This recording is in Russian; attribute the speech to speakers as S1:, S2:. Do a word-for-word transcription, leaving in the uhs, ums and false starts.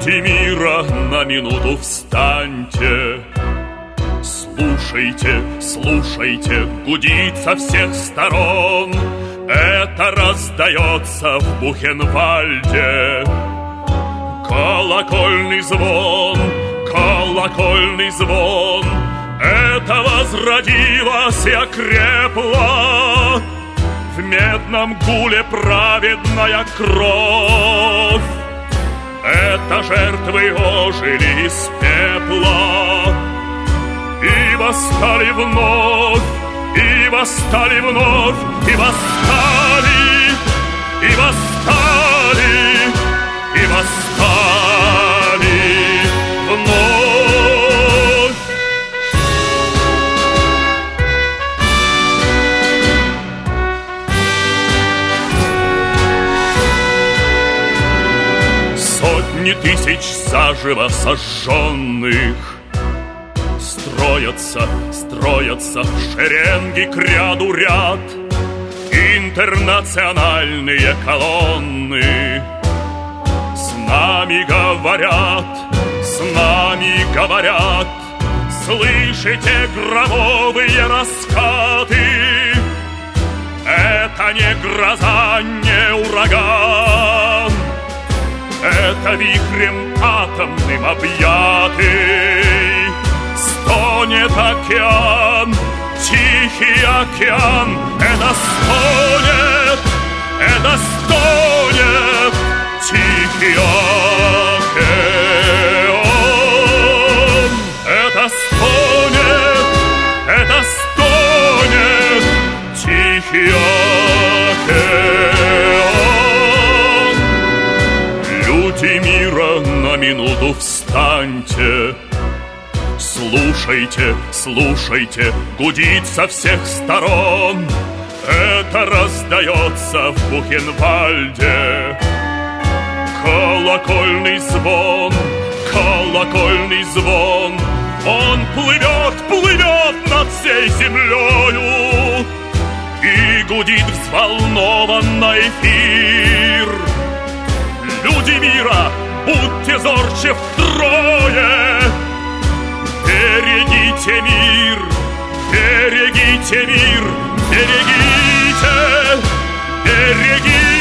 S1: Люди мира, на минуту встаньте. Слушайте, слушайте, гудит со всех сторон. Это раздается в Бухенвальде. Колокольный звон, колокольный звон. Это возродилось и окрепло в медном гуле праведная кровь. Это жертвы ожили из пепла и восстали вновь, и восстали вновь, и восстали, и восстали, и восстали вновь. Сотни тысяч заживо сожженных строятся, строятся в шеренги к ряду ряд интернациональные колонны. С нами говорят, с нами говорят, слышите громовые раскаты? Это не гроза, не ураган, это вихрем атомным объятый стонет океан, тихий океан. Это стонет, это стонет тихий океан. Это стонет, это стонет тихий океан. Люди мира, на минуту встаньте. Слушайте, слушайте, гудит со всех сторон. Это раздается в Бухенвальде. Колокольный звон, колокольный звон. Он плывет, плывет над всей землею и гудит взволнованно эфир. Люди мира, будьте зорче втрое. Берегите мир, берегите мир, берегите, берегите.